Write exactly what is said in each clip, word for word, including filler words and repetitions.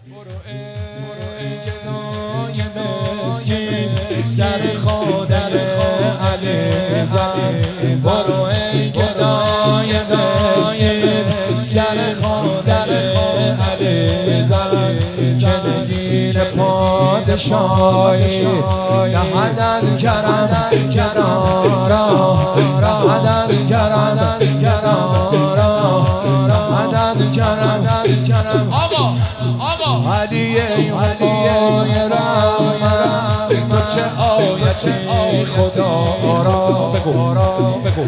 گدای مسکین در خادر علی زن، برو ای گدای مسکین در خادر علی زن، که نگین پادشاهی نهدن کرن کنارا، نهدن کرن کنارا، نهدن کرن کنارا. آقا آقا علیه علیه رحمت، تو چه آیتی خدا را بگو بگو،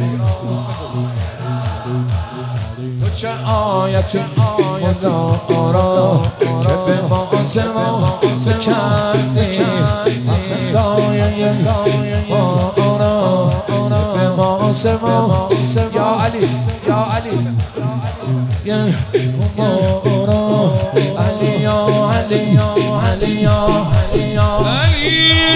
تو چه آیتی خدا را که به ما سماس کردی، حق سایه آنا به ما سماس یا علی یا علی یا مولا علی یا علی یا علی یا علی یا علی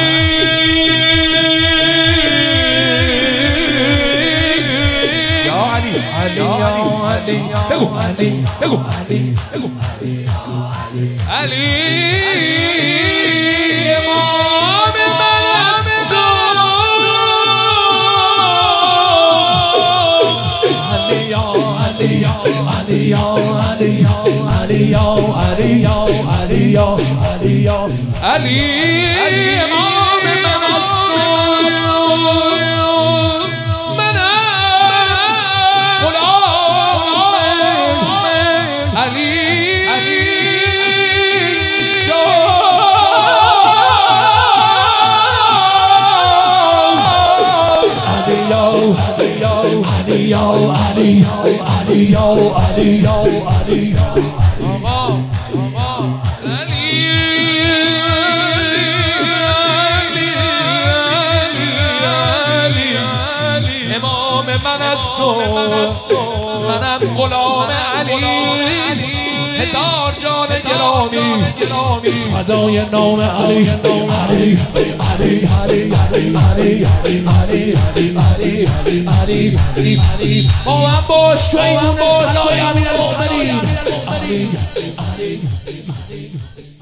یا علی علی یا علی بگو علی بگو علی بگو علی امام من است علی یا علی یا علی یا علی یا علی یا علی یا علی یا علی یا علی امام من است من غلام علی علی یا علی علی یا علی یا علی آقا آقا علی علی امام من است و منم غلام علی، هزار جان گرامی فدای نام علی علی علی علی علی علی علی علی علی با من باش تو ایمون طلای امیر المؤمنین.